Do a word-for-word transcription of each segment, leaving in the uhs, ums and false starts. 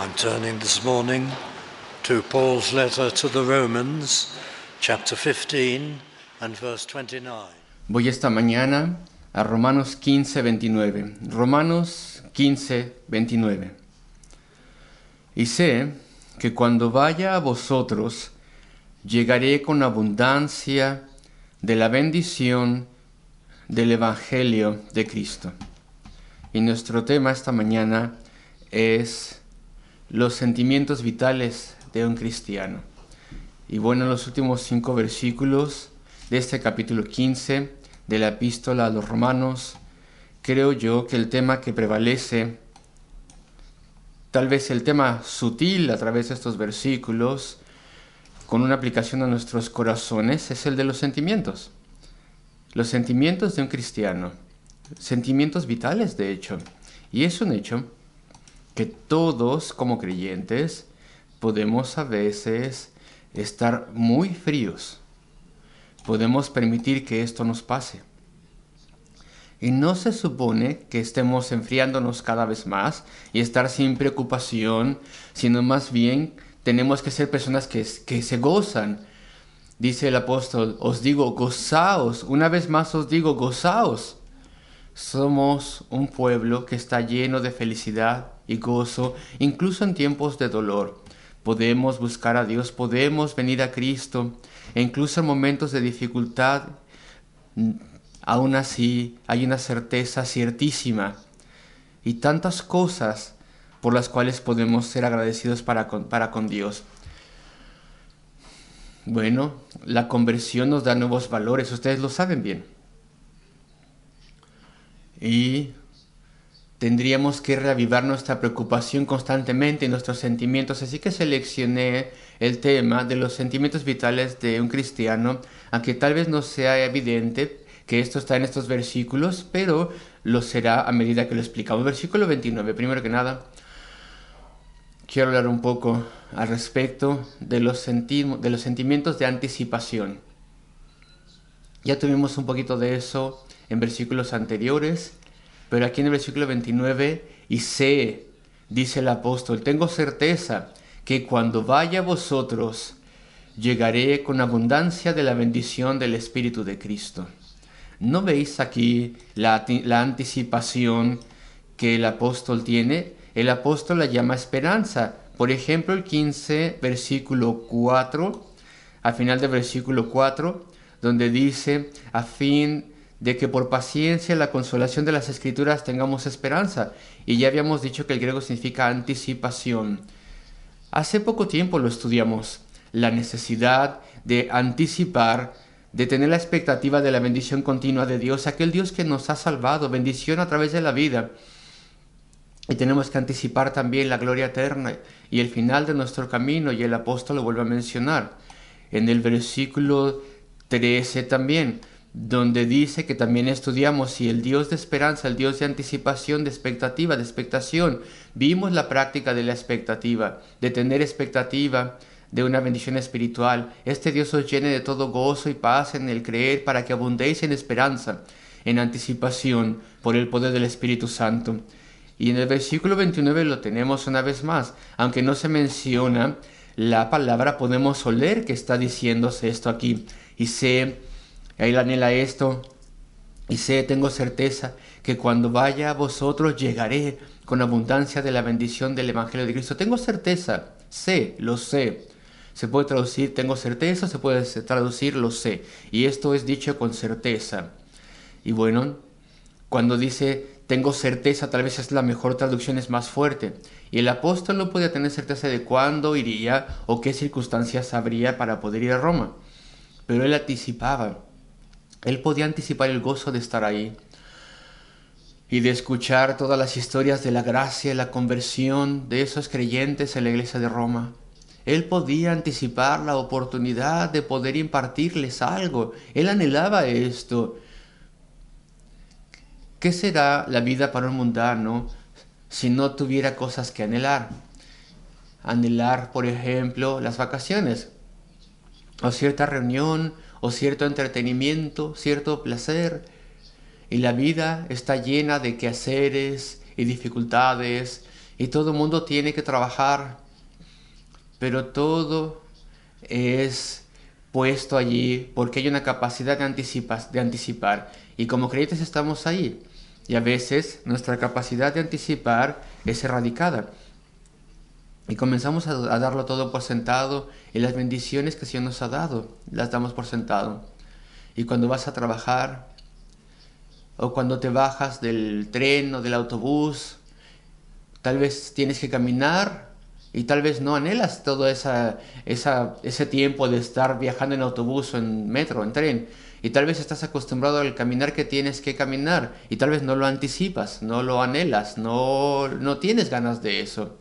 I'm turning this morning to Paul's letter to the Romans, chapter fifteen and verse twenty-nine. Voy esta mañana a Romanos quince, veintinueve. Romanos quince, veintinueve. Y sé que cuando vaya a vosotros, llegaré con abundancia de la bendición del Evangelio de Cristo. Y nuestro tema esta mañana es los sentimientos vitales de un cristiano. Y bueno, en los últimos cinco versículos de este capítulo quince de la epístola a los Romanos, creo yo que el tema que prevalece, tal vez el tema sutil a través de estos versículos, con una aplicación a nuestros corazones, es el de los sentimientos. Los sentimientos de un cristiano, sentimientos vitales de hecho. Y es un hecho que todos como creyentes podemos a veces estar muy fríos. Podemos permitir que esto nos pase. Y no se supone que estemos enfriándonos cada vez más y estar sin preocupación, sino más bien tenemos que ser personas que, que se gozan. Dice el apóstol, os digo, gozaos. Una vez más os digo, gozaos. Somos un pueblo que está lleno de felicidad y gozo, incluso en tiempos de dolor. Podemos buscar a Dios, podemos venir a Cristo, e incluso en momentos de dificultad, aún así hay una certeza ciertísima y tantas cosas por las cuales podemos ser agradecidos para con, para con Dios. Bueno, la conversión nos da nuevos valores, ustedes lo saben bien. Y tendríamos que reavivar nuestra preocupación constantemente y nuestros sentimientos. Así que seleccioné el tema de los sentimientos vitales de un cristiano, aunque tal vez no sea evidente que esto está en estos versículos, pero lo será a medida que lo explicamos. Versículo veintinueve, primero que nada, quiero hablar un poco al respecto de los, senti- de los sentimientos de anticipación. Ya tuvimos un poquito de eso en versículos anteriores, pero aquí en el versículo veintinueve, y sé, dice el apóstol, tengo certeza que cuando vaya a vosotros, llegaré con abundancia de la bendición del Espíritu de Cristo. ¿No veis aquí la, la anticipación que el apóstol tiene? El apóstol la llama esperanza. Por ejemplo, el quince, versículo cuatro, al final del versículo cuatro, donde dice, a fin de que por paciencia la consolación de las Escrituras tengamos esperanza. Y ya habíamos dicho que el griego significa anticipación. Hace poco tiempo lo estudiamos, la necesidad de anticipar, de tener la expectativa de la bendición continua de Dios, aquel Dios que nos ha salvado, bendición a través de la vida. Y tenemos que anticipar también la gloria eterna y el final de nuestro camino, y el apóstol lo vuelve a mencionar en el versículo trece también, donde dice que también estudiamos si el Dios de esperanza, el Dios de anticipación, de expectativa, de expectación, vimos la práctica de la expectativa, de tener expectativa de una bendición espiritual. Este Dios os llene de todo gozo y paz en el creer, para que abundéis en esperanza, en anticipación, por el poder del Espíritu Santo. Y en el versículo veintinueve lo tenemos una vez más, aunque no se menciona la palabra, podemos oler que está diciéndose esto aquí. Y sé, él anhela esto, y sé, tengo certeza que cuando vaya a vosotros llegaré con abundancia de la bendición del Evangelio de Cristo. Tengo certeza, sé, lo sé. Se puede traducir tengo certeza, se puede traducir lo sé. Y esto es dicho con certeza. Y bueno, cuando dice tengo certeza, tal vez es la mejor traducción, es más fuerte. Y el apóstol no podía tener certeza de cuándo iría o qué circunstancias habría para poder ir a Roma. Pero él anticipaba. Él podía anticipar el gozo de estar ahí y de escuchar todas las historias de la gracia y la conversión de esos creyentes en la iglesia de Roma. Él podía anticipar la oportunidad de poder impartirles algo. Él anhelaba esto. ¿Qué será la vida para un mundano si no tuviera cosas que anhelar? Anhelar, por ejemplo, las vacaciones, o cierta reunión, o cierto entretenimiento, cierto placer. Y la vida está llena de quehaceres y dificultades y todo el mundo tiene que trabajar, pero todo es puesto allí porque hay una capacidad de, anticipa- de anticipar, y como creyentes estamos ahí, y a veces nuestra capacidad de anticipar es erradicada. Y comenzamos a, a darlo todo por sentado, y las bendiciones que el Señor nos ha dado, las damos por sentado. Y cuando vas a trabajar, o cuando te bajas del tren o del autobús, tal vez tienes que caminar, y tal vez no anhelas todo esa, esa, ese tiempo de estar viajando en autobús o en metro, en tren. Y tal vez estás acostumbrado al caminar que tienes que caminar, y tal vez no lo anticipas, no lo anhelas, no, no tienes ganas de eso.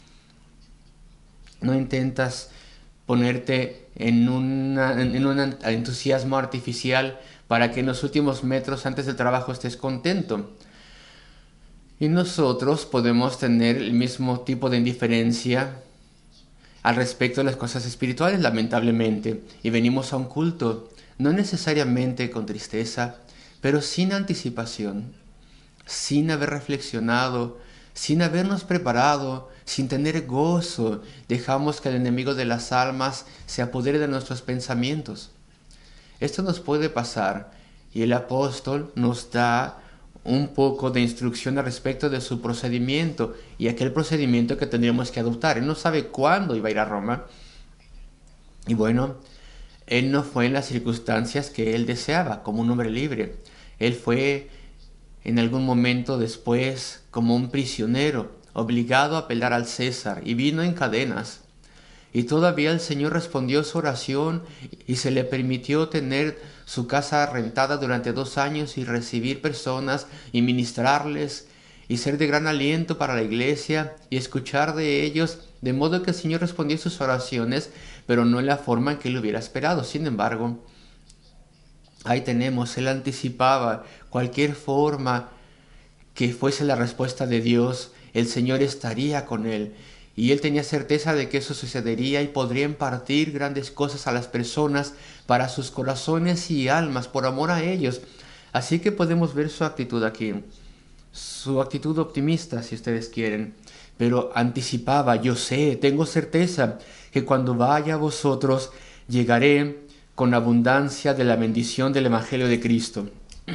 No intentas ponerte en, una, en un entusiasmo artificial para que en los últimos metros antes del trabajo estés contento. Y nosotros podemos tener el mismo tipo de indiferencia al respecto de las cosas espirituales, lamentablemente. Y venimos a un culto, no necesariamente con tristeza, pero sin anticipación, sin haber reflexionado, sin habernos preparado, sin tener gozo. Dejamos que el enemigo de las almas se apodere de nuestros pensamientos. Esto nos puede pasar, y el apóstol nos da un poco de instrucción al respecto de su procedimiento y aquel procedimiento que tendríamos que adoptar. Él no sabe cuándo iba a ir a Roma, y bueno, él no fue en las circunstancias que él deseaba como un hombre libre. Él fue en algún momento después como un prisionero, obligado a apelar al César, y vino en cadenas. Y todavía el Señor respondió su oración y se le permitió tener su casa rentada durante dos años y recibir personas y ministrarles y ser de gran aliento para la iglesia y escuchar de ellos, de modo que el Señor respondió sus oraciones, pero no en la forma en que él hubiera esperado. Sin embargo, ahí tenemos, él anticipaba cualquier forma que fuese la respuesta de Dios, el Señor estaría con él. Y él tenía certeza de que eso sucedería y podría impartir grandes cosas a las personas para sus corazones y almas, por amor a ellos. Así que podemos ver su actitud aquí, su actitud optimista, si ustedes quieren. Pero anticipaba: yo sé, tengo certeza que cuando vaya a vosotros llegaré con abundancia de la bendición del Evangelio de Cristo.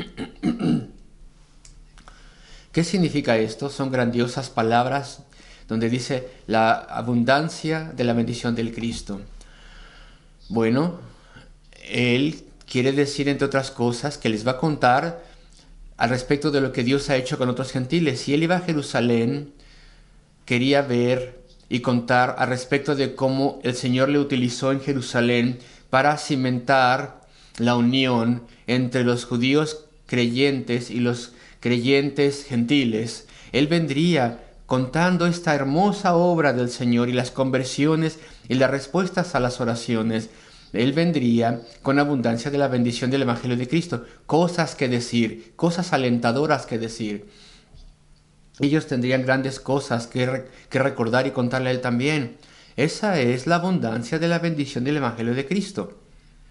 ¿Qué significa esto? Son grandiosas palabras donde dice la abundancia de la bendición del Cristo. Bueno, él quiere decir, entre otras cosas, que les va a contar al respecto de lo que Dios ha hecho con otros gentiles. Si él iba a Jerusalén, quería ver y contar al respecto de cómo el Señor le utilizó en Jerusalén para cimentar la unión entre los judíos creyentes y los creyentes gentiles. Él vendría contando esta hermosa obra del Señor y las conversiones y las respuestas a las oraciones. Él vendría con abundancia de la bendición del Evangelio de Cristo, cosas que decir, cosas alentadoras que decir. Ellos tendrían grandes cosas que, re- que recordar y contarle a él también. Esa es la abundancia de la bendición del Evangelio de Cristo.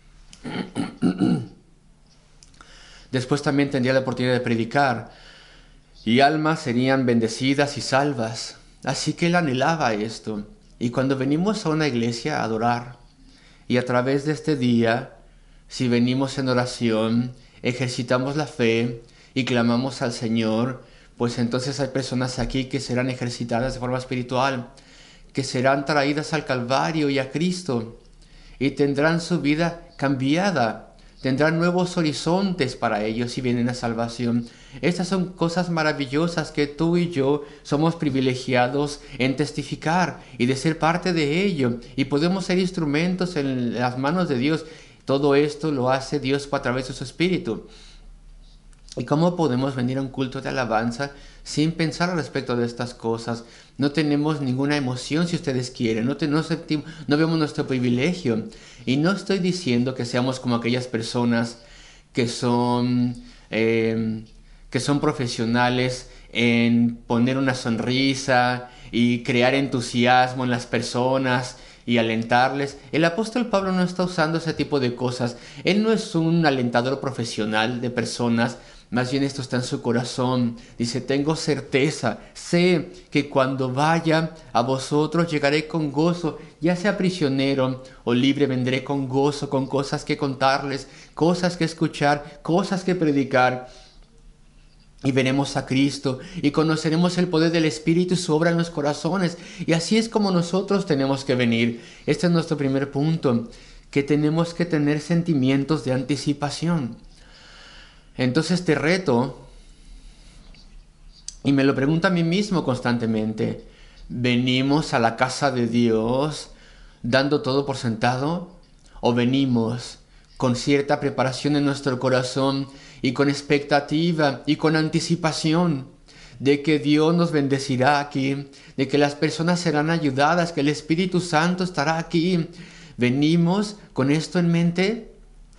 Después también tendría la oportunidad de predicar, y almas serían bendecidas y salvas. Así que él anhelaba esto. Y cuando venimos a una iglesia a adorar, y a través de este día, si venimos en oración, ejercitamos la fe y clamamos al Señor, pues entonces hay personas aquí que serán ejercitadas de forma espiritual, que serán traídas al Calvario y a Cristo, y tendrán su vida cambiada. Tendrán nuevos horizontes para ellos si vienen a salvación. Estas son cosas maravillosas que tú y yo somos privilegiados en testificar y de ser parte de ello. Y podemos ser instrumentos en las manos de Dios. Todo esto lo hace Dios a través de su Espíritu. ¿Y cómo podemos venir a un culto de alabanza sin pensar al respecto de estas cosas? No tenemos ninguna emoción, si ustedes quieren, no, te, no, sentimos, no vemos nuestro privilegio. Y no estoy diciendo que seamos como aquellas personas que son, eh, que son profesionales en poner una sonrisa y crear entusiasmo en las personas y alentarles. El apóstol Pablo no está usando ese tipo de cosas. Él no es un alentador profesional de personas Más bien esto está en su corazón. Dice, tengo certeza, sé que cuando vaya a vosotros llegaré con gozo, ya sea prisionero o libre, vendré con gozo, con cosas que contarles, cosas que escuchar, cosas que predicar. Y veremos a Cristo y conoceremos el poder del Espíritu y su obra en los corazones. Y así es como nosotros tenemos que venir. Este es nuestro primer punto, que tenemos que tener sentimientos de anticipación. Entonces te reto, y me lo pregunto a mí mismo constantemente, ¿venimos a la casa de Dios dando todo por sentado? ¿O venimos con cierta preparación en nuestro corazón y con expectativa y con anticipación de que Dios nos bendecirá aquí, de que las personas serán ayudadas, que el Espíritu Santo estará aquí? ¿Venimos con esto en mente?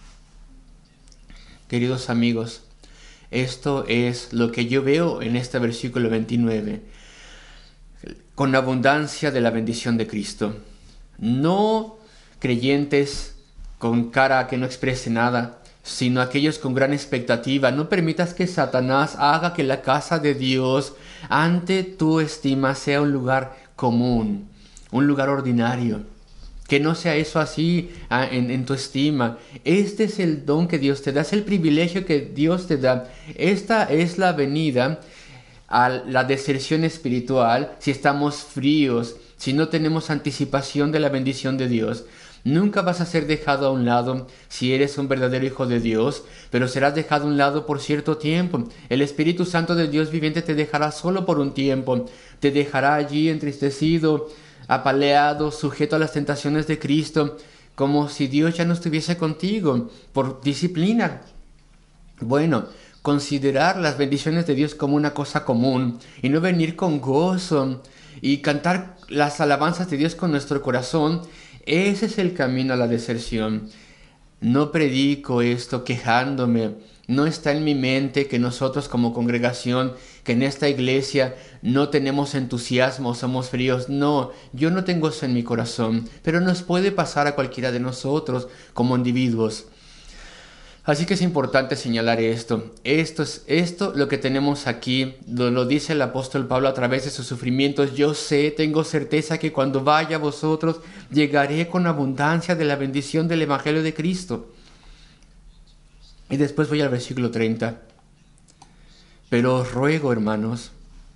Queridos amigos, esto es lo que yo veo en este versículo veintinueve. Con abundancia de la bendición de Cristo. No creyentes con cara que no exprese nada, sino aquellos con gran expectativa. No permitas que Satanás haga que la casa de Dios ante tu estima sea un lugar común, un lugar ordinario. Que no sea eso así ah, en, en tu estima. Este es el don que Dios te da, es el privilegio que Dios te da. Esta es la venida a la deserción espiritual si estamos fríos, si no tenemos anticipación de la bendición de Dios. Nunca vas a ser dejado a un lado si eres un verdadero hijo de Dios, pero serás dejado a un lado por cierto tiempo. El Espíritu Santo de Dios viviente te dejará solo por un tiempo. Te dejará allí entristecido, apaleado, sujeto a las tentaciones de Cristo, como si Dios ya no estuviese contigo, por disciplina. Bueno, considerar las bendiciones de Dios como una cosa común y no venir con gozo y cantar las alabanzas de Dios con nuestro corazón, ese es el camino a la deserción. No predico esto quejándome. No está en mi mente que nosotros como congregación, que en esta iglesia no tenemos entusiasmo, somos fríos. No, yo no tengo eso en mi corazón, pero nos puede pasar a cualquiera de nosotros como individuos. Así que es importante señalar esto. Esto es esto lo que tenemos aquí, lo, lo dice el apóstol Pablo a través de sus sufrimientos. Yo sé, tengo certeza que cuando vaya a vosotros llegaré con abundancia de la bendición del Evangelio de Cristo. Y después voy al versículo treinta. Pero os ruego, hermanos,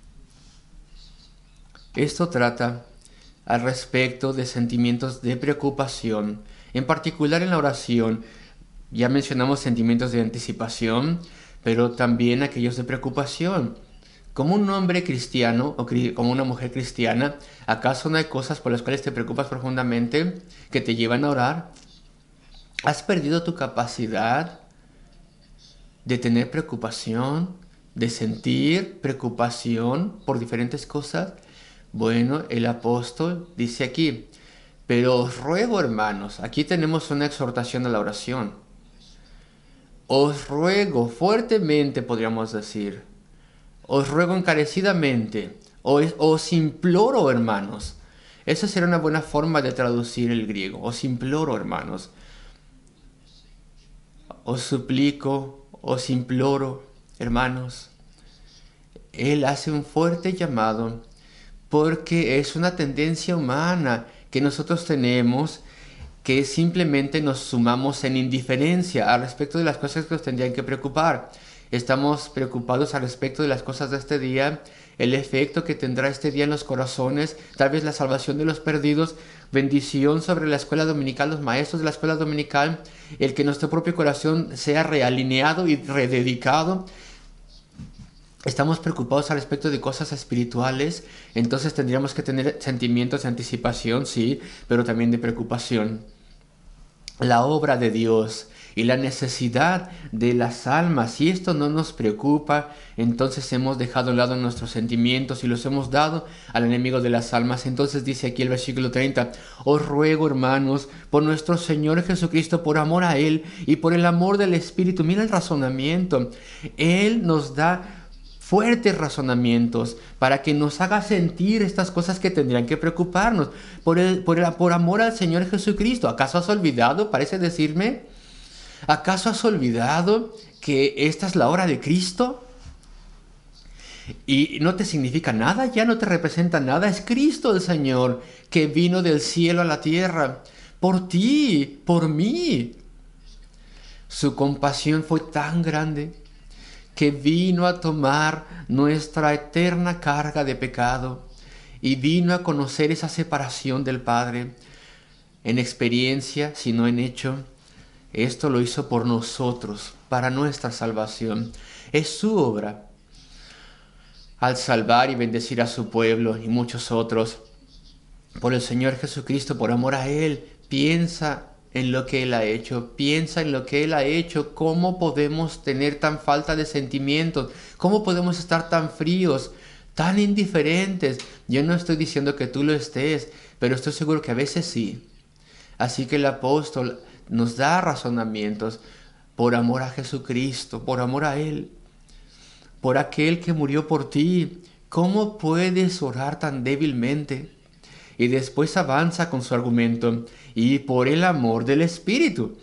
esto trata al respecto de sentimientos de preocupación, en particular en la oración. Ya mencionamos sentimientos de anticipación, pero también aquellos de preocupación. Como un hombre cristiano o cri- como una mujer cristiana, ¿acaso no hay cosas por las cuales te preocupas profundamente que te llevan a orar? ¿Has perdido tu capacidad de tener preocupación, de sentir preocupación por diferentes cosas? Bueno, el apóstol dice aquí, pero os ruego, hermanos, aquí tenemos una exhortación a la oración. Os ruego fuertemente, podríamos decir, os ruego encarecidamente, os, os imploro, hermanos. Esa sería una buena forma de traducir el griego. Os imploro, hermanos. Os suplico, os imploro, hermanos. Él hace un fuerte llamado porque es una tendencia humana que nosotros tenemos, que simplemente nos sumamos en indiferencia al respecto de las cosas que nos tendrían que preocupar. Estamos preocupados al respecto de las cosas de este día, el efecto que tendrá este día en los corazones, tal vez la salvación de los perdidos, bendición sobre la escuela dominical, los maestros de la escuela dominical, el que nuestro propio corazón sea realineado y rededicado. Estamos preocupados al respecto de cosas espirituales, entonces tendríamos que tener sentimientos de anticipación, sí, pero también de preocupación. La obra de Dios y la necesidad de las almas, si esto no nos preocupa, entonces hemos dejado a un lado nuestros sentimientos y los hemos dado al enemigo de las almas. Entonces dice aquí el versículo treinta, os ruego, hermanos, por nuestro Señor Jesucristo, por amor a Él y por el amor del Espíritu. Mira el razonamiento. Él nos da fuertes razonamientos para que nos haga sentir estas cosas que tendrían que preocuparnos por, el, por, el, por amor al Señor Jesucristo. ¿Acaso has olvidado? Parece decirme. ¿Acaso has olvidado que esta es la hora de Cristo? Y no te significa nada, ya no te representa nada. Es Cristo el Señor que vino del cielo a la tierra por ti, por mí. Su compasión fue tan grande que vino a tomar nuestra eterna carga de pecado y vino a conocer esa separación del Padre en experiencia, sino en hecho. Esto lo hizo por nosotros, para nuestra salvación. Es su obra al salvar y bendecir a su pueblo y muchos otros. Por el Señor Jesucristo, por amor a Él, piensa en lo que Él ha hecho, piensa en lo que Él ha hecho. ¿Cómo podemos tener tan falta de sentimientos? ¿Cómo podemos estar tan fríos, tan indiferentes? Yo no estoy diciendo que tú lo estés, pero estoy seguro que a veces sí. Así que el apóstol nos da razonamientos por amor a Jesucristo, por amor a Él, por aquel que murió por ti. ¿Cómo puedes orar tan débilmente? Y después avanza con su argumento, y por el amor del Espíritu.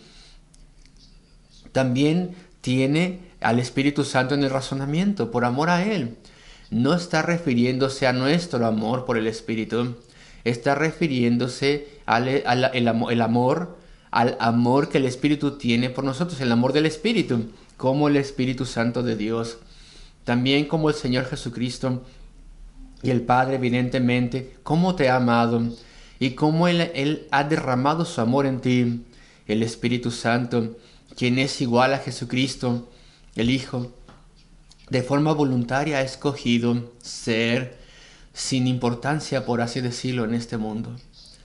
También tiene al Espíritu Santo en el razonamiento, por amor a Él. No está refiriéndose a nuestro amor por el Espíritu, está refiriéndose al, al el, el amor, al amor que el Espíritu tiene por nosotros, el amor del Espíritu, como el Espíritu Santo de Dios. También como el Señor Jesucristo y el Padre, evidentemente, cómo te ha amado y cómo Él, Él ha derramado su amor en ti. El Espíritu Santo, quien es igual a Jesucristo, el Hijo, de forma voluntaria ha escogido ser sin importancia, por así decirlo, en este mundo.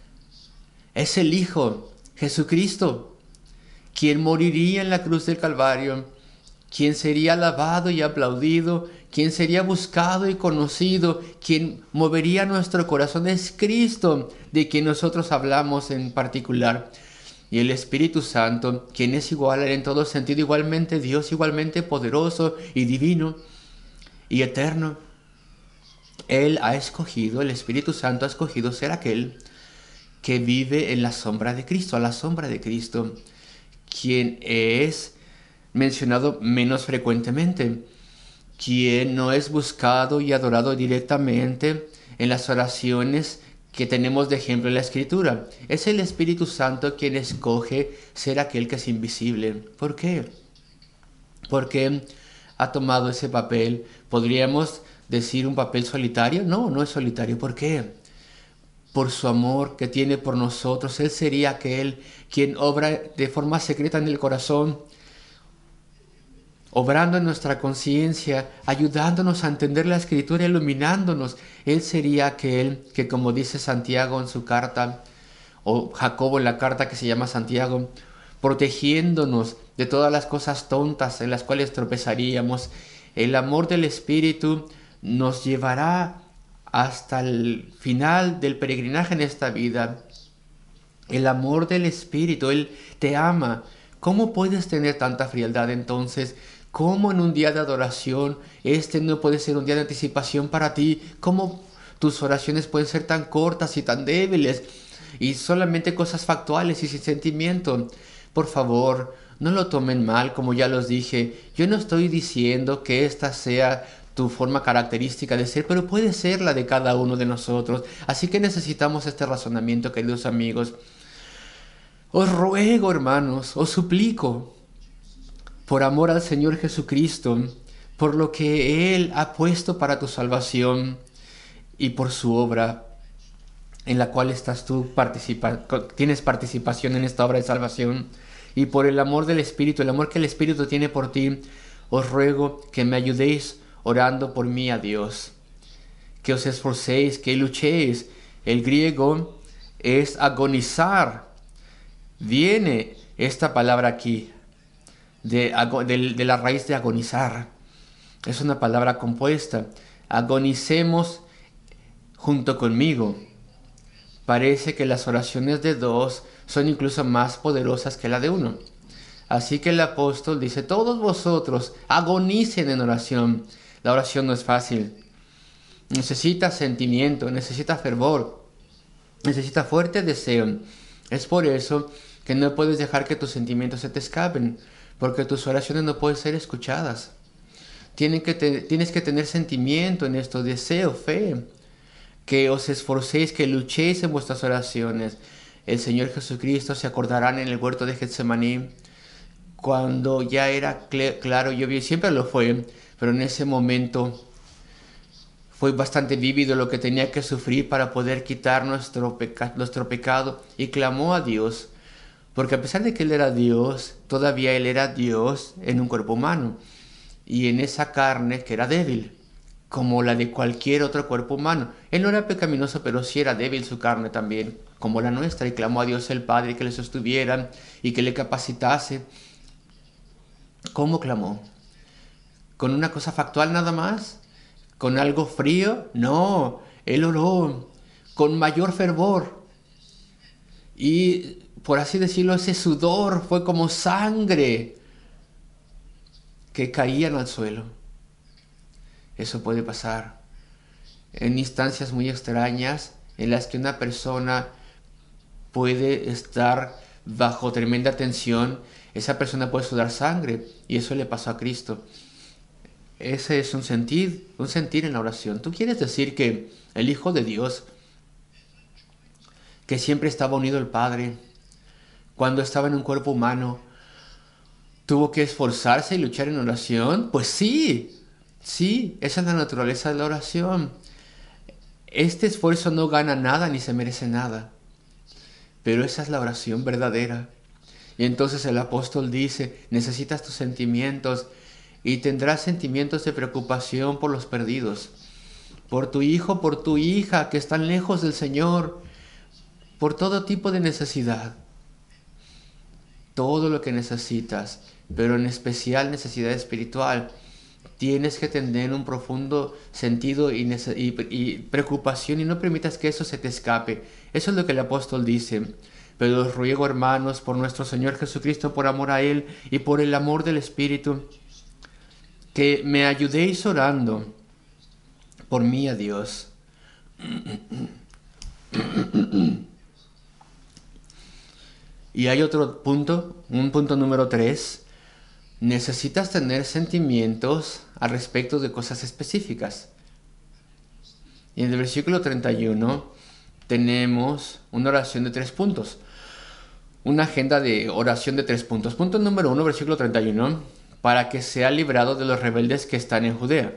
Es el Hijo, Jesucristo, quien moriría en la cruz del Calvario, quien sería alabado y aplaudido, quien sería buscado y conocido, quien movería nuestro corazón. Es Cristo, de quien nosotros hablamos en particular. Y el Espíritu Santo, quien es igual en todo sentido, igualmente Dios, igualmente poderoso y divino y eterno. Él ha escogido, el Espíritu Santo ha escogido ser aquel que vive en la sombra de Cristo, a la sombra de Cristo, quien es mencionado menos frecuentemente, quien no es buscado y adorado directamente en las oraciones que tenemos de ejemplo en la Escritura. Es el Espíritu Santo quien escoge ser aquel que es invisible. ¿Por qué? Porque ha tomado ese papel. ¿Podríamos decir un papel solitario? No, no es solitario. ¿Por qué? Por su amor que tiene por nosotros. Él sería aquel quien obra de forma secreta en el corazón, obrando en nuestra conciencia, ayudándonos a entender la Escritura, iluminándonos. Él sería aquel que, como dice Santiago en su carta, o Jacobo en la carta que se llama Santiago, protegiéndonos de todas las cosas tontas en las cuales tropezaríamos. El amor del Espíritu nos llevará hasta el final del peregrinaje en esta vida. El amor del Espíritu, Él te ama. ¿Cómo puedes tener tanta frialdad entonces? ¿Cómo en un día de adoración este no puede ser un día de anticipación para ti? ¿Cómo tus oraciones pueden ser tan cortas y tan débiles y solamente cosas factuales y sin sentimiento? Por favor, no lo tomen mal, como ya los dije. Yo no estoy diciendo que esta sea tu forma característica de ser, pero puede ser la de cada uno de nosotros. Así que necesitamos este razonamiento, queridos amigos. Os ruego, hermanos, os suplico, por amor al Señor Jesucristo, por lo que Él ha puesto para tu salvación y por su obra en la cual estás tú participa, tienes participación en esta obra de salvación, y por el amor del Espíritu, el amor que el Espíritu tiene por ti, os ruego que me ayudéis orando por mí a Dios, que os esforcéis, que luchéis. El griego es agonizar. Viene esta palabra aquí de, de, de la raíz de agonizar. Es una palabra compuesta. Agonicemos junto conmigo. Parece que las oraciones de dos son incluso más poderosas que la de uno. Así que el apóstol dice, todos vosotros agonicen en oración. La oración no es fácil. Necesita sentimiento, necesita fervor, necesita fuerte deseo. Es por eso que no puedes dejar que tus sentimientos se te escapen, porque tus oraciones no pueden ser escuchadas. Tienen que te, tienes que tener sentimiento en esto, deseo, fe, que os esforcéis, que luchéis en vuestras oraciones. El Señor Jesucristo, se acordarán, en el huerto de Getsemaní, cuando ya era cl- claro y obvio, siempre lo fue, pero en ese momento fue bastante vívido lo que tenía que sufrir para poder quitar nuestro, peca- nuestro pecado, y clamó a Dios, porque a pesar de que Él era Dios, todavía Él era Dios en un cuerpo humano, y en esa carne que era débil, como la de cualquier otro cuerpo humano. Él no era pecaminoso, pero sí era débil su carne también, como la nuestra, y clamó a Dios el Padre que le sostuviera y que le capacitase. ¿Cómo clamó? ¿Con una cosa factual nada más? ¿Con algo frío? No, él oró con mayor fervor. Y, por así decirlo, ese sudor fue como sangre que caían al suelo. Eso puede pasar en instancias muy extrañas en las que una persona puede estar bajo tremenda tensión. Esa persona puede sudar sangre, y eso le pasó a Cristo. Ese es un sentir, un sentir en la oración. ¿Tú quieres decir que el Hijo de Dios, que siempre estaba unido al Padre, cuando estaba en un cuerpo humano, tuvo que esforzarse y luchar en oración? Pues sí, sí, esa es la naturaleza de la oración. Este esfuerzo no gana nada ni se merece nada, pero esa es la oración verdadera. Y entonces el apóstol dice, necesitas tus sentimientos, y tendrás sentimientos de preocupación por los perdidos, por tu hijo, por tu hija que están lejos del Señor, por todo tipo de necesidad. Todo lo que necesitas, pero en especial necesidad espiritual, tienes que tener un profundo sentido y, y, y preocupación, y no permitas que eso se te escape. Eso es lo que el apóstol dice. Pero os ruego, hermanos, por nuestro Señor Jesucristo, por amor a Él y por el amor del Espíritu, que me ayudéis orando por mí a Dios. Y hay otro punto, un punto número tres. Necesitas tener sentimientos al respecto de cosas específicas. Y en el versículo treinta y uno tenemos una oración de tres puntos. Una agenda de oración de tres puntos. Punto número uno, versículo treinta y uno. Para que sea librado de los rebeldes que están en Judea.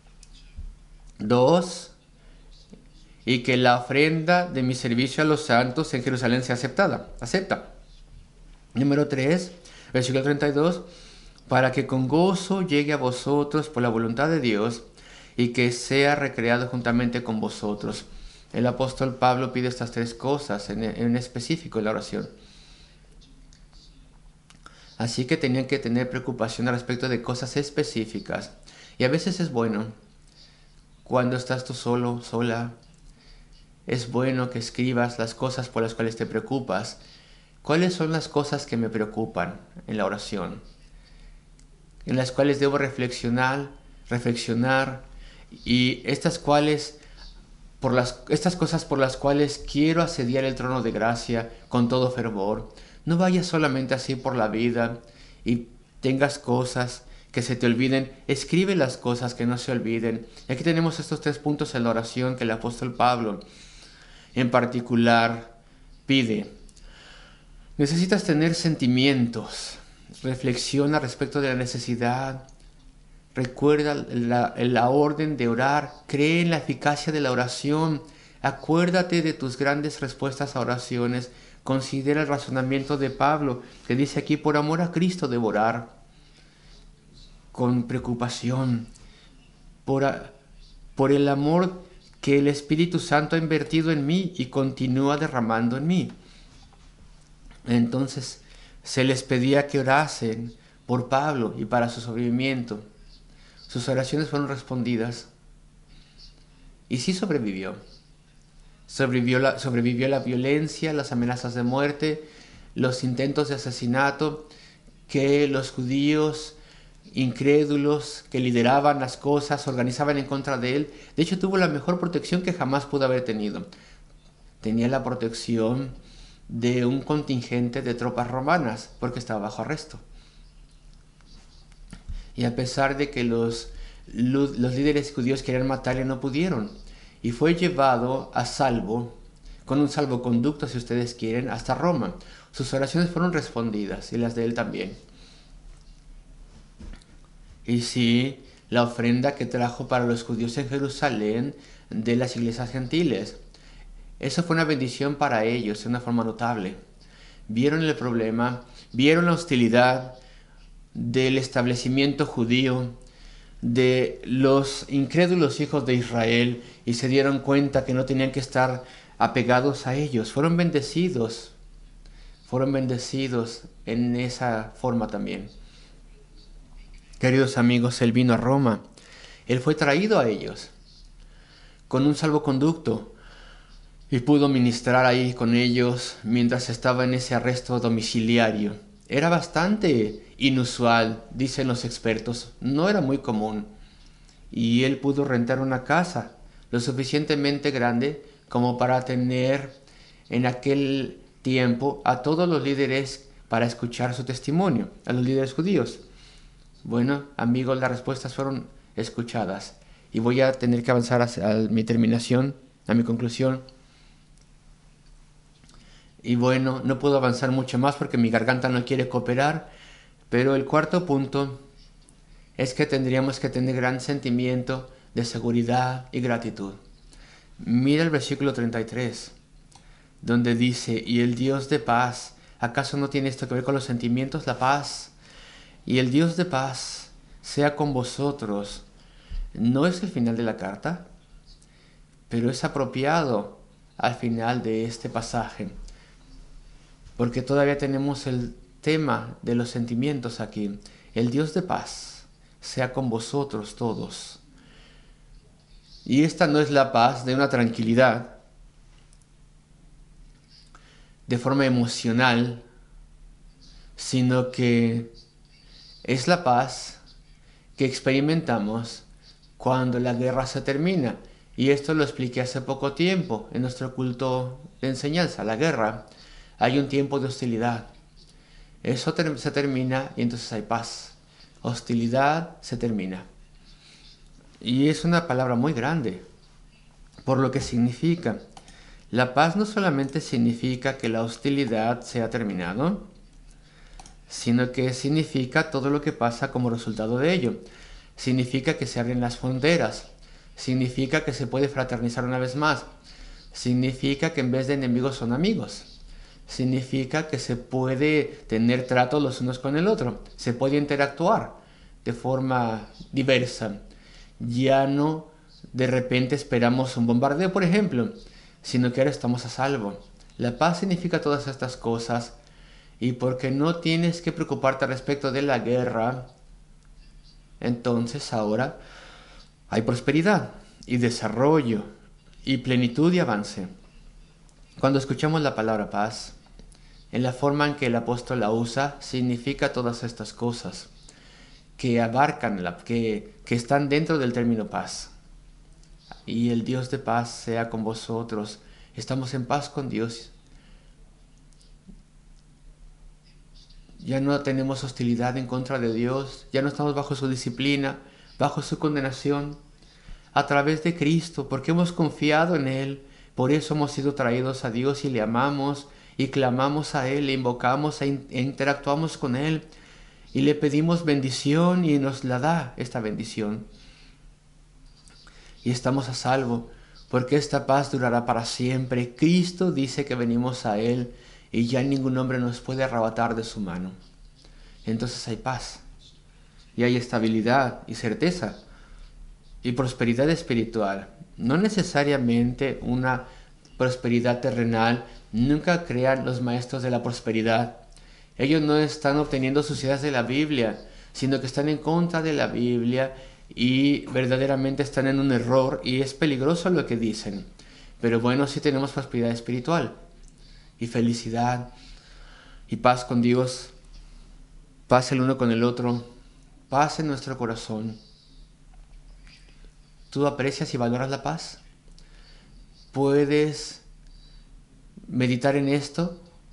Dos. Y que la ofrenda de mi servicio a los santos en Jerusalén sea aceptada. Acepta. Número tres, versículo treinta y dos. Para que con gozo llegue a vosotros por la voluntad de Dios, y que sea recreado juntamente con vosotros. El apóstol Pablo pide estas tres cosas en, en específico en la oración. Así que tenían que tener preocupación al respecto de cosas específicas. Y a veces es bueno, cuando estás tú solo, sola, es bueno que escribas las cosas por las cuales te preocupas. ¿Cuáles son las cosas que me preocupan en la oración? En las cuales debo reflexionar, reflexionar, y estas cuales, por las, estas cosas por las cuales quiero asediar el trono de gracia con todo fervor. No vayas solamente así por la vida y tengas cosas que se te olviden. Escribe las cosas que no se olviden. Y aquí tenemos estos tres puntos en la oración que el apóstol Pablo en particular pide. Necesitas tener sentimientos. Reflexiona respecto de la necesidad. Recuerda la, la orden de orar. Cree en la eficacia de la oración. Acuérdate de tus grandes respuestas a oraciones. Considera el razonamiento de Pablo, que dice aquí, por amor a Cristo debo orar. Con preocupación. Por, a, por el amor que el Espíritu Santo ha invertido en mí y continúa derramando en mí. Entonces se les pedía que orasen por Pablo y para su sobrevivimiento. Sus oraciones fueron respondidas. Y sí sobrevivió. Sobrevivió la, sobrevivió la violencia, las amenazas de muerte, los intentos de asesinato que los judíos incrédulos que lideraban las cosas organizaban en contra de él. De hecho, tuvo la mejor protección que jamás pudo haber tenido. Tenía la protección de un contingente de tropas romanas, porque estaba bajo arresto. Y a pesar de que los, los líderes judíos querían matarle, no pudieron. Y fue llevado a salvo, con un salvoconducto, si ustedes quieren, hasta Roma. Sus oraciones fueron respondidas, y las de él también. Y sí, la ofrenda que trajo para los judíos en Jerusalén de las iglesias gentiles. Eso fue una bendición para ellos, de una forma notable. Vieron el problema, vieron la hostilidad del establecimiento judío, de los incrédulos hijos de Israel, y se dieron cuenta que no tenían que estar apegados a ellos. Fueron bendecidos, fueron bendecidos en esa forma también. Queridos amigos, él vino a Roma, él fue traído a ellos con un salvoconducto y pudo ministrar ahí con ellos mientras estaba en ese arresto domiciliario. Era bastante inusual, dicen los expertos, no era muy común. Y él pudo rentar una casa lo suficientemente grande como para tener en aquel tiempo a todos los líderes para escuchar su testimonio, a los líderes judíos. Bueno, amigos, las respuestas fueron escuchadas. Y voy a tener que avanzar a mi terminación, a mi conclusión. Y bueno, no puedo avanzar mucho más porque mi garganta no quiere cooperar. Pero el cuarto punto es que tendríamos que tener gran sentimiento de seguridad y gratitud. Mira el versículo treinta y tres, donde dice, y el Dios de paz, ¿acaso no tiene esto que ver con los sentimientos, la paz? Y el Dios de paz sea con vosotros. No es el final de la carta, pero es apropiado al final de este pasaje, porque todavía tenemos el tema de los sentimientos aquí. El Dios de paz sea con vosotros todos. Y esta no es la paz de una tranquilidad de forma emocional, sino que es la paz que experimentamos cuando la guerra se termina. Y esto lo expliqué hace poco tiempo en nuestro culto de enseñanza. La guerra, hay un tiempo de hostilidad. Eso ter- se termina y entonces hay paz. Hostilidad se termina. Y es una palabra muy grande, por lo que significa. La paz no solamente significa que la hostilidad se ha terminado, sino que significa todo lo que pasa como resultado de ello. Significa que se abren las fronteras. Significa que se puede fraternizar una vez más. Significa que en vez de enemigos son amigos. Significa que se puede tener trato los unos con el otro. Se puede interactuar de forma diversa. Ya no de repente esperamos un bombardeo, por ejemplo, sino que ahora estamos a salvo. La paz significa todas estas cosas, y porque no tienes que preocuparte respecto de la guerra, entonces ahora hay prosperidad y desarrollo y plenitud y avance. Cuando escuchamos la palabra paz, en la forma en que el apóstol la usa, significa todas estas cosas que abarcan, la, que, que están dentro del término paz. Y el Dios de paz sea con vosotros. Estamos en paz con Dios. Ya no tenemos hostilidad en contra de Dios. Ya no estamos bajo su disciplina, bajo su condenación. A través de Cristo, porque hemos confiado en Él. Por eso hemos sido traídos a Dios y le amamos y clamamos a Él, le invocamos e interactuamos con Él y le pedimos bendición y nos la da esta bendición. Y estamos a salvo, porque esta paz durará para siempre. Cristo dice que venimos a Él y ya ningún hombre nos puede arrebatar de su mano. Entonces hay paz, y hay estabilidad y certeza, y prosperidad espiritual. No necesariamente una prosperidad terrenal. Nunca crean los maestros de la prosperidad. Ellos no están obteniendo sus ideas de la Biblia, sino que están en contra de la Biblia y verdaderamente están en un error, y es peligroso lo que dicen. Pero bueno, sí tenemos prosperidad espiritual y felicidad y paz con Dios, paz el uno con el otro, paz en nuestro corazón. ¿Tú aprecias y valoras la paz? ¿Puedes meditar en esto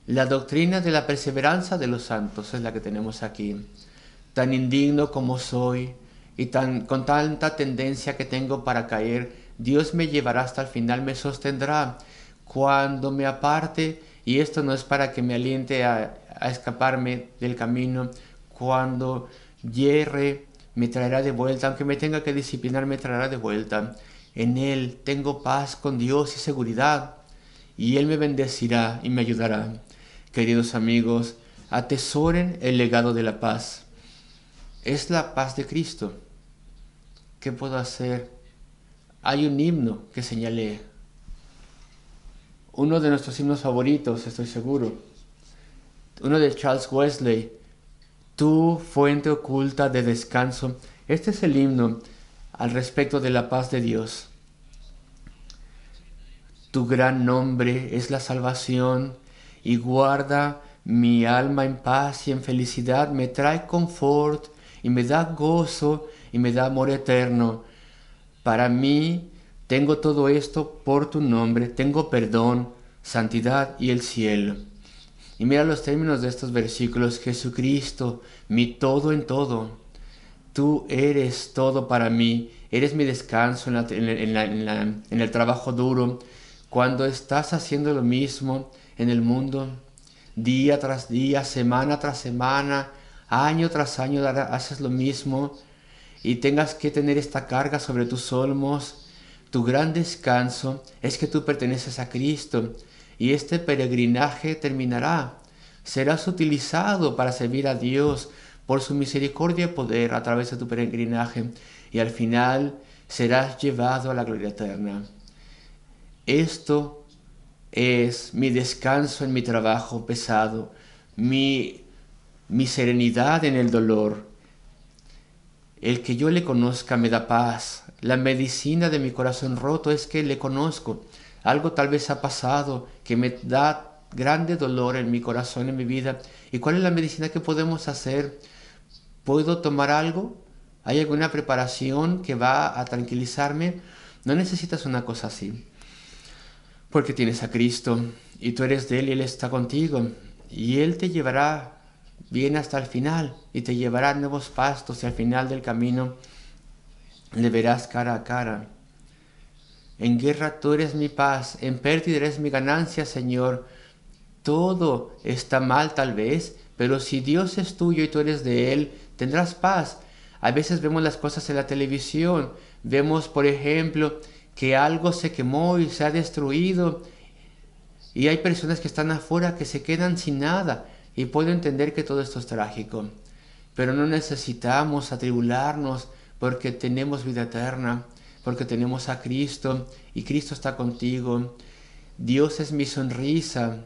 La doctrina de la perseverancia de los santos es la que tenemos aquí. Tan indigno como soy y tan, con tanta tendencia que tengo para caer, Dios me llevará hasta el final, me sostendrá. Cuando me aparte, y esto no es para que me aliente a, a escaparme del camino, cuando yerre, me traerá de vuelta, aunque me tenga que disciplinar, me traerá de vuelta. En Él tengo paz con Dios y seguridad, y Él me bendecirá y me ayudará. Queridos amigos, atesoren el legado de la paz. Es la paz de Cristo. ¿Qué puedo hacer? Hay un himno que señalé. Uno de nuestros himnos favoritos, estoy seguro. Uno de Charles Wesley. Tu fuente oculta de descanso. Este es el himno al respecto de la paz de Dios. Tu gran nombre es la salvación y guarda mi alma en paz y en felicidad. Me trae confort y me da gozo y me da amor eterno. Para mí tengo todo esto por tu nombre, tengo perdón, santidad y el cielo. Y mira los términos de estos versículos. Jesucristo, mi todo en todo. Tú eres todo para mí, eres mi descanso en, la, en, la, en, la, en el trabajo duro. Cuando estás haciendo lo mismo en el mundo, día tras día, semana tras semana, año tras año haces lo mismo y tengas que tener esta carga sobre tus olmos, tu gran descanso es que tú perteneces a Cristo y este peregrinaje terminará. Serás utilizado para servir a Dios por su misericordia y poder a través de tu peregrinaje y al final serás llevado a la gloria eterna. Esto es mi descanso en mi trabajo pesado, mi, mi serenidad en el dolor. El que yo le conozca me da paz. La medicina de mi corazón roto es que le conozco. Algo tal vez ha pasado que me da grande dolor en mi corazón, en mi vida. ¿Y cuál es la medicina que podemos hacer? ¿Puedo tomar algo? ¿Hay alguna preparación que va a tranquilizarme? No necesitas una cosa así. Porque tienes a Cristo y tú eres de Él y Él está contigo. Y Él te llevará bien hasta el final y te llevará a nuevos pastos y al final del camino le verás cara a cara. En guerra tú eres mi paz, en pérdida eres mi ganancia, Señor. Todo está mal tal vez, pero si Dios es tuyo y tú eres de Él, tendrás paz. A veces vemos las cosas en la televisión, vemos por ejemplo que algo se quemó y se ha destruido y hay personas que están afuera que se quedan sin nada y puedo entender que todo esto es trágico, pero no necesitamos atribularnos porque tenemos vida eterna, porque tenemos a Cristo y Cristo está contigo. Dios es mi sonrisa.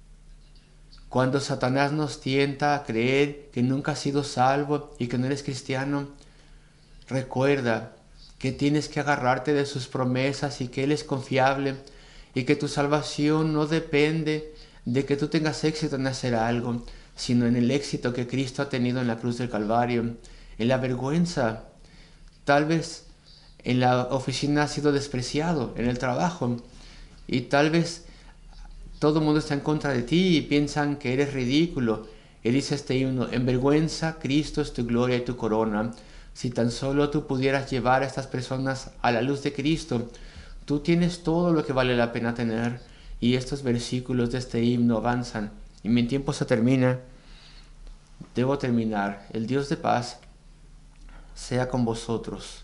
Cuando Satanás nos tienta a creer que nunca has sido salvo y que no eres cristiano, recuerda que tienes que agarrarte de sus promesas y que Él es confiable y que tu salvación no depende de que tú tengas éxito en hacer algo, sino en el éxito que Cristo ha tenido en la cruz del Calvario, en la vergüenza. Tal vez en la oficina has sido despreciado, en el trabajo, y tal vez todo el mundo está en contra de ti y piensan que eres ridículo. Y dice este himno, en vergüenza Cristo es tu gloria y tu corona. Si tan solo tú pudieras llevar a estas personas a la luz de Cristo, tú tienes todo lo que vale la pena tener. Y estos versículos de este himno avanzan. Y mi tiempo se termina. Debo terminar. El Dios de paz sea con vosotros.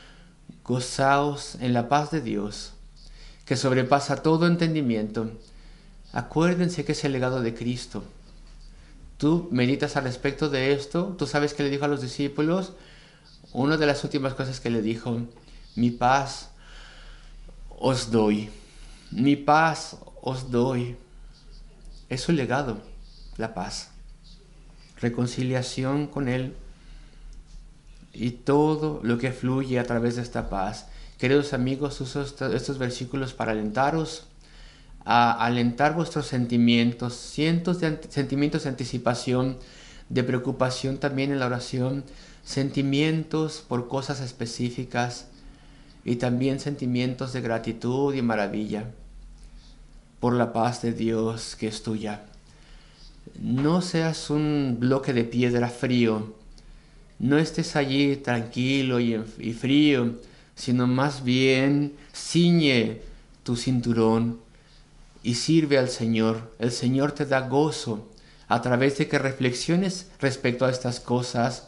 Gozaos en la paz de Dios, que sobrepasa todo entendimiento. Acuérdense que es el legado de Cristo. Tú meditas al respecto de esto. Tú sabes que le dijo a los discípulos. Una de las últimas cosas que le dijo, mi paz os doy, mi paz os doy. Es su legado, la paz, reconciliación con Él y todo lo que fluye a través de esta paz. Queridos amigos, uso estos versículos para alentaros, a alentar vuestros sentimientos, cientos de sentimientos de anticipación, de preocupación también en la oración, sentimientos por cosas específicas y también sentimientos de gratitud y maravilla por la paz de Dios que es tuya. no seas un bloque de piedra frío. No estés allí tranquilo y, y frío, sino más bien ciñe tu cinturón y sirve al Señor. El Señor te da gozo a través de que reflexiones respecto a estas cosas.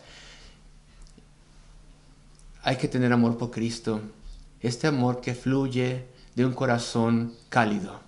Hay que tener amor por Cristo, este amor que fluye de un corazón cálido.